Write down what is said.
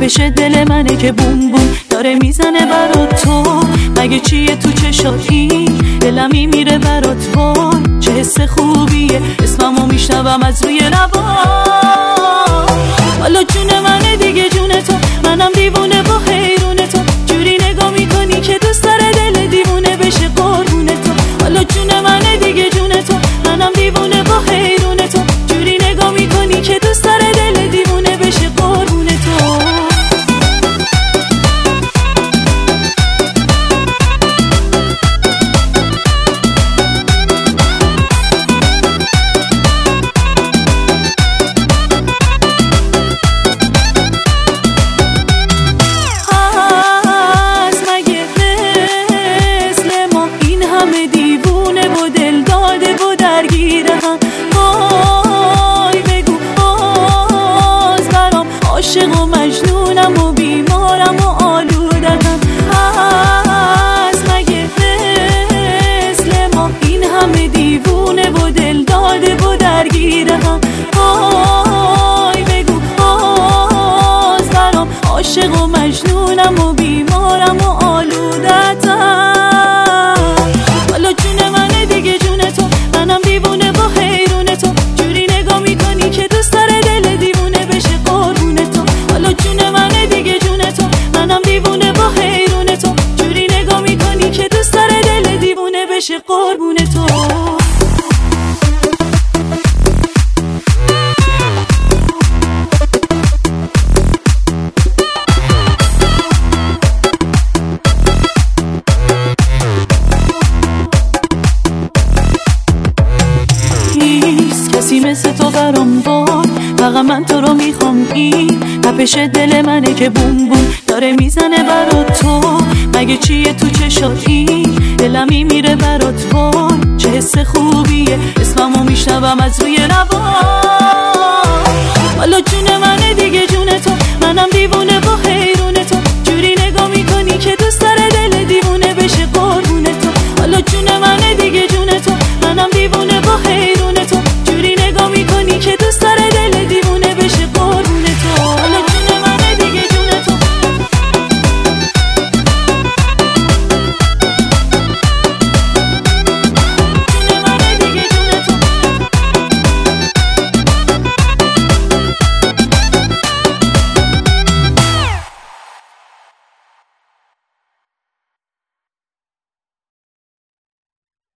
تپش دل منه که بوم بوم داره میزنه برات تو. مگه چیه تو چشاتی دلمی میره برات وای. چه حس خوبیه اسممو میشنوم از روی لبا. حالا جون منه دیگه جون تو، منم دیوونه با حیرون تو. جوری نگاه میکنی که دوست داره دل دیوونه بشه قربون تو. حالا جون منه دیگه جون تو، منم دیوونه با حیرون تو. جوری نگاه میکنی که دوست داره دل دیوونه بشه قربون تو. عاشق و مجنونم و بیمارم و آلودم. هست مگه مثل ما این همه دیوونه و دل داده و درگیرم. وای بگو باز برام عاشق و مجنونم و بیمارم و آلودتم. حالا جون منه دیگه جون تو، منم دیوونه با حیرون تو. جوری نگاه میکنی که دوست داره دل دیوونه بشه قربون تو. حالا جون منه دیگه جون تو، منم دیوونه با حیرون تو. جوری نگاه میکنی که دوست داره دل دیوونه بشه قربون تو. کسی مثل تو برام وای، فقط من تو رو میخوام. این تپش دل منه که بوم بوم داره میزنه برات تو. مگه چیه تو چشاتی دلمی میره برات وای. چه حس خوبیه اسممو میشنوم از روی لبا. حالا جون منه دیگه جون تو، منم دیوونه با حیرون تو. جوری نگاه میکنی که دوست داره دل